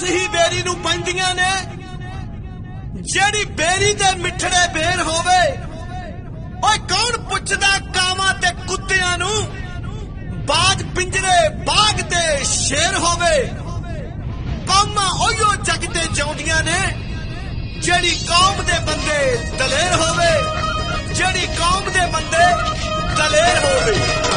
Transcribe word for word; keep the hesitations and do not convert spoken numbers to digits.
ही berry नूं पैंदियां ने जेड़ी बेरी दे मिठड़े बेर होवे। ओए कौन पुछदा कावां ते कुत्तियां नूं बाज पिंजरे बाग ते शेर होवे। कौमां ओहियो जग ते जिउंदियां ने जेड़ी कौम दे बंदे दलेर होवे, जेड़ी कौम दे बंदे दलेर होवे।